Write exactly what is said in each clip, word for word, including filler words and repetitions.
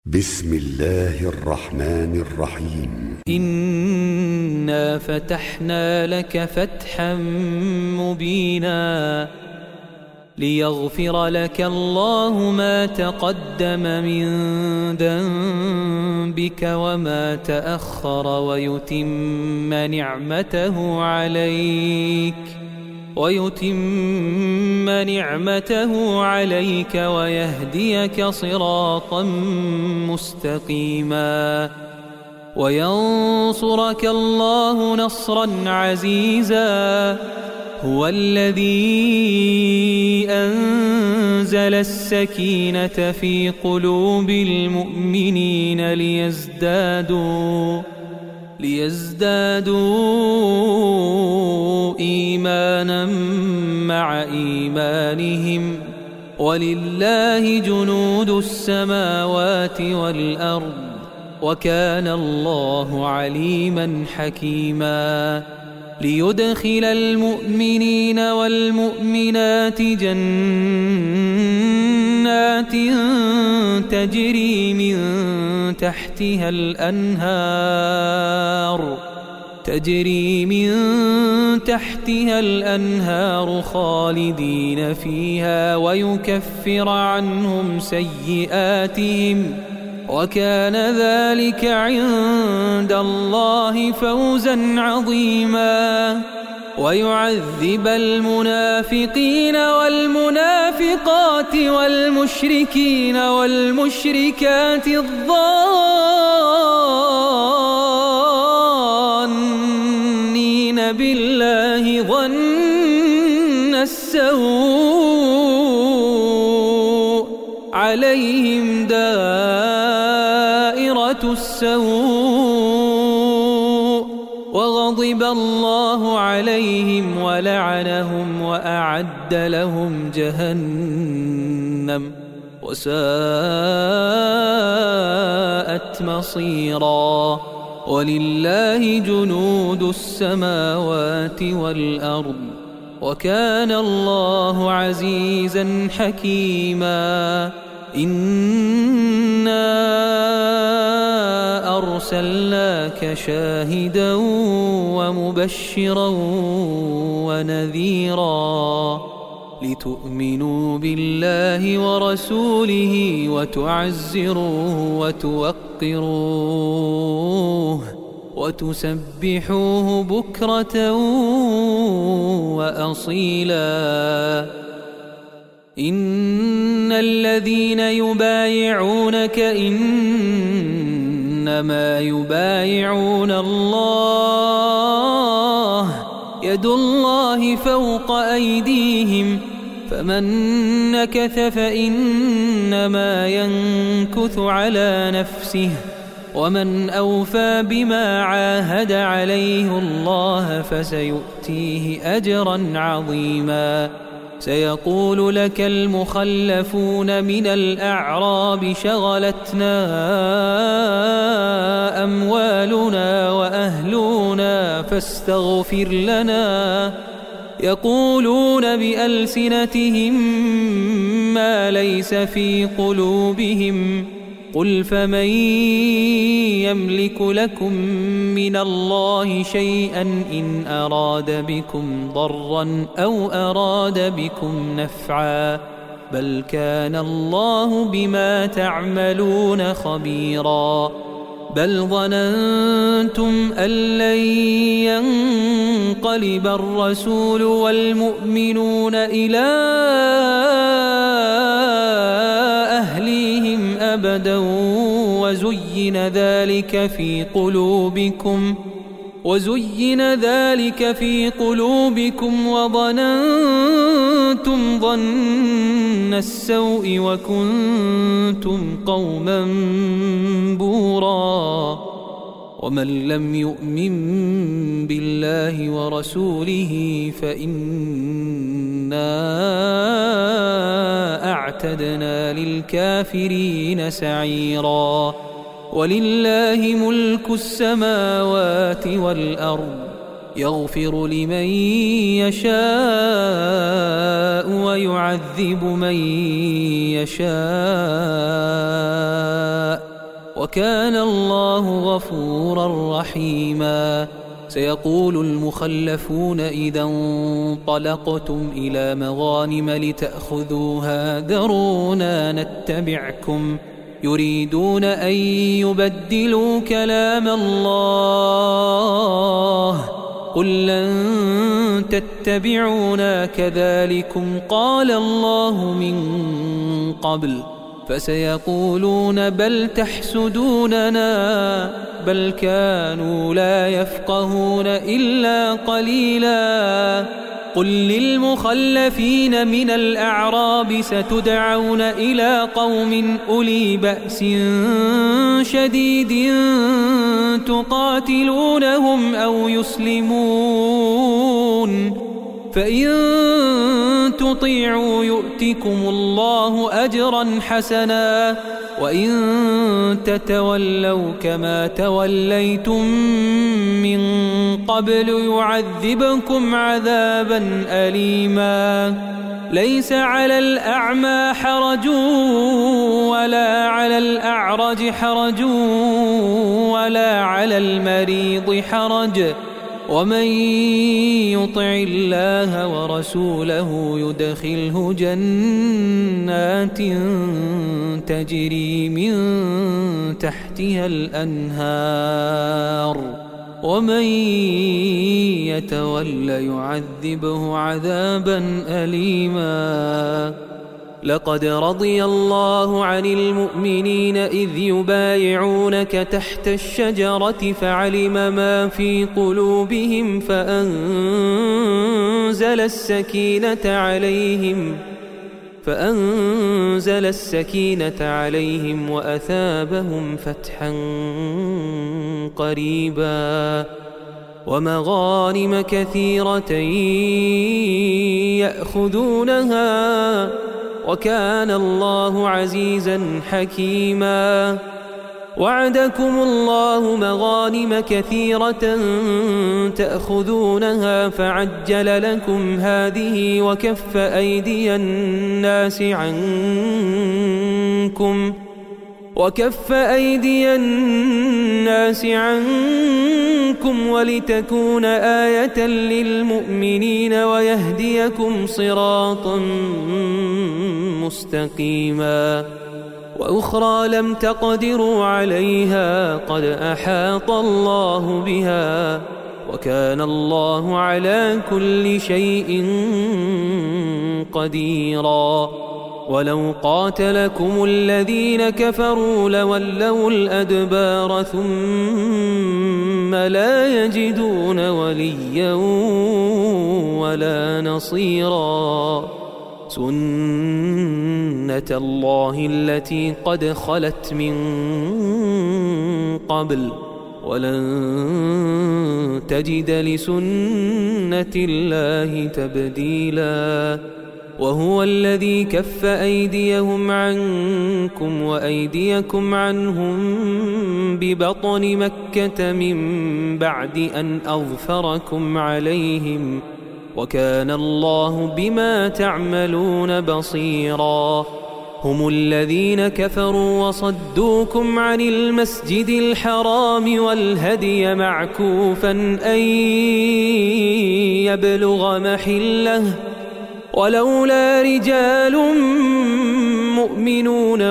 بسم الله الرحمن الرحيم. إنا فتحنا لك فتحا مبينا ليغفر لك الله ما تقدم من ذنبك وما تأخر ويتم نعمته عليك ويتم نعمته عليك ويهديك صراطا مستقيما وينصرك الله نصرا عزيزا. هو الذي أنزل السكينة في قلوب المؤمنين ليزدادوا ليزدادوا إيمانا مع إيمانهم ولله جنود السماوات والأرض وكان الله عليما حكيما. ليدخل المؤمنين والمؤمنات جنات تجري من تحتها الأنهار تجري من تحتها الأنهار خالدين فيها ويكفر عنهم سيئاتهم وكان ذلك عند الله فوزا عظيما. ويعذب المنافقين والمنافقات والمشركين والمشركات الظانين بالله ظن السوء عليهم دائرة السوء وغضب الله عليهم ولعنهم وأعد لهم جهنم وساءت مصيرا. ولله جنود السماوات والأرض وكان الله عزيزا حكيما. إنا أرسلناك شاهدا ومبشرا ونذيرا لتؤمنوا بالله ورسوله وتعزروه وتوقروه وتسبحوه بكرة وأصيلا. إن الذين يبايعونك إنما يبايعون الله يد الله فوق أيديهم فمن نكث فإنما ينكث على نفسه ومن أوفى بما عاهد عليه الله فسيؤتيه أجرا عظيما. سيقول لك المخلفون من الأعراب شغلتنا أموالنا وأهلنا فاستغفر لنا يقولون بألسنتهم ما ليس في قلوبهم قل فمن يملك لكم من الله شيئا إن أراد بكم ضرا أو أراد بكم نفعا بل كان الله بما تعملون خبيرا. بل ظننتم أن لن ينقلب الرسول والمؤمنون إلى أهليهم أبدا وزين ذلك في قلوبكم وزين ذلك في قلوبكم وظننتم ظن السوء وكنتم قوما بورا. ومن لم يؤمن بالله ورسوله فإنا أعتدنا للكافرين سعيرا. ولله ملك السماوات والأرض يغفر لمن يشاء ويعذب من يشاء وكان الله غفورا رحيما. سيقول المخلفون إذا انطلقتم إلى مغانم لتأخذوها ذرونا نتبعكم يريدون أن يبدلوا كلام الله قل لن تتبعونا كذلكم قال الله من قبل فسيقولون بل تحسدوننا بل كانوا لا يفقهون إلا قليلا. قل للمخلفين من الأعراب ستدعون إلى قوم أولي بأس شديد تقاتلونهم أو يسلمون فإن تطيعوا يؤتكم الله أجرا حسنا وإن تتولوا كما توليتم من قبل يعذبكم عذابا أليما. ليس على الأعمى حرج ولا على الأعرج حرج ولا على المريض حرج ومن يطع الله ورسوله يدخله جنات تجري من تحتها الأنهار ومن يتول يعذبه عذابا أليما. لقد رضي الله عن المؤمنين إذ يبايعونك تحت الشجرة فعلم ما في قلوبهم فأنزل السكينة عليهم فأنزل السكينة عليهم وأثابهم فتحا قريبا ومغانم كثيرة يأخذونها وكان الله عزيزا حكيما. وعدكم الله مغانم كثيرة تأخذونها فعجل لكم هذه وكف أيدي الناس عنكم وكف أيدي الناس عنكم ولتكون آية للمؤمنين ويهديكم صراطا مستقيما. وأخرى لم تقدروا عليها قد أحاط الله بها وكان الله على كل شيء قديرا. ولو قاتلكم الذين كفروا لولوا الأدبار ثم لا يجدون وليا ولا نصيرا. سنة الله التي قد خلت من قبل ولن تجد لسنة الله تبديلا. وهو الذي كف أيديهم عنكم وأيديكم عنهم ببطن مكة من بعد أن أظفركم عليهم وكان الله بما تعملون بصيرا. هم الذين كفروا وصدوكم عن المسجد الحرام والهدي معكوفا أن يبلغ محله ولولا رجال مؤمنون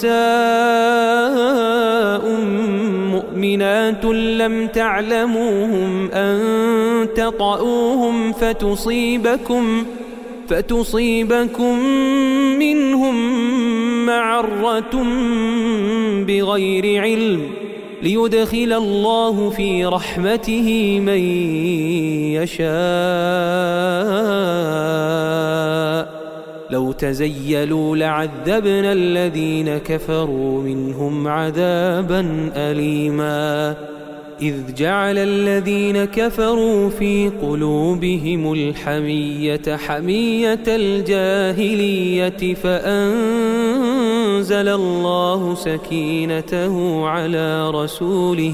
ونساء مؤمنات لم تعلموهم أن تطؤوهم فتصيبكم فتصيبكم منهم معرة بغير علم ليدخل الله في رحمته من يشاء. لو تزيلوا لعذبنا الذين كفروا منهم عذابا أليما. إذ جعل الذين كفروا في قلوبهم الحمية حمية الجاهلية فأنزل الله سكينته على رسوله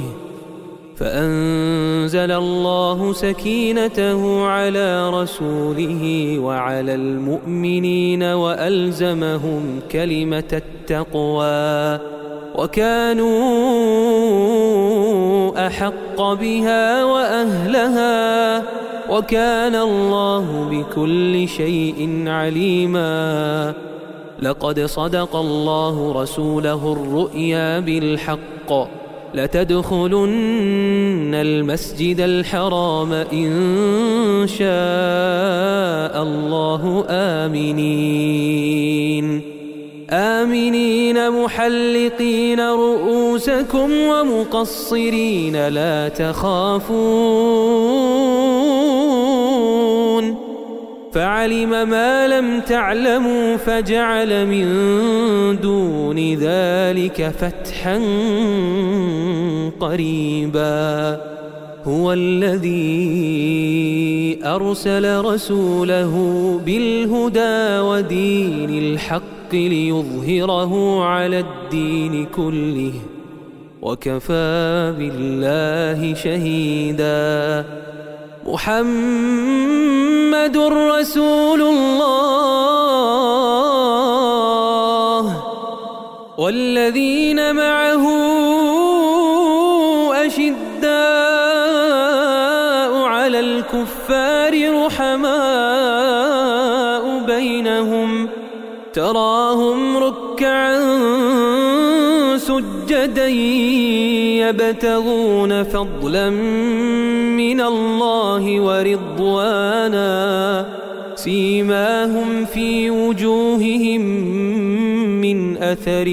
فأنزل الله سكينته على رسوله وعلى المؤمنين وألزمهم كلمة التقوى وكانوا أحق بها وأهلها وكان الله بكل شيء عليما. لقد صدق الله رسوله الرؤيا بالحق لتدخلن المسجد الحرام إن شاء الله آمنين آمنين محلقين رؤوسكم ومقصرين لا تخافون فعلم ما لم تعلموا فجعل من دون ذلك فتحا قريبا. هو الذي أرسل رسوله بالهدى ودين الحق ليظهره على الدين كله وكفى بالله شهيدا. محمد رسول الله والذين معه أشداء على الكفار رحماء بينهم تراهم ركعا سجدا يبتغون فضلا من الله ورضوانا سيماهم في وجوههم من أثر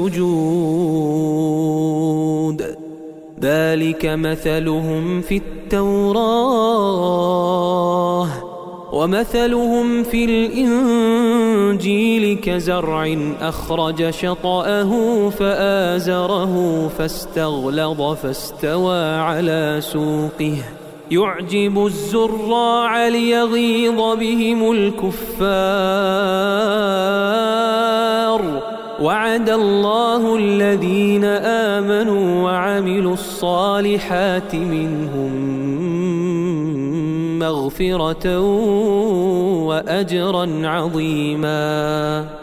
السجود ذلك مثلهم في التوراة ومثلهم في الإنجيل كزرع أخرج شطأه فآزره فاستغلظ فاستوى على سوقه يعجب الزراع ليغيظ بهم الكفار. وعد الله الذين آمنوا وعملوا الصالحات منهم مغفرة وأجرا عظيما.